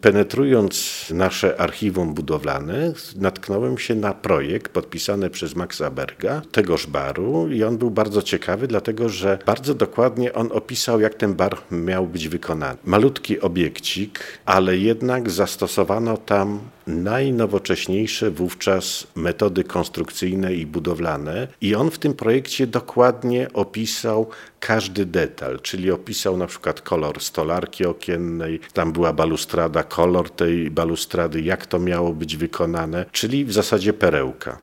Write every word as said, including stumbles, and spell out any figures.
Penetrując nasze archiwum budowlane, natknąłem się na projekt podpisany przez Maxa Berga, tegoż baru, i on był bardzo ciekawy, dlatego że bardzo dokładnie on opisał, jak ten bar miał być wykonany. Malutki obiekcik, ale jednak zastosowano tam najnowocześniejsze wówczas metody konstrukcyjne i budowlane i on w tym projekcie dokładnie opisał każdy detal, czyli opisał na przykład kolor stolarki okiennej, tam była balustrada, kolor tej balustrady, jak to miało być wykonane, czyli w zasadzie perełka.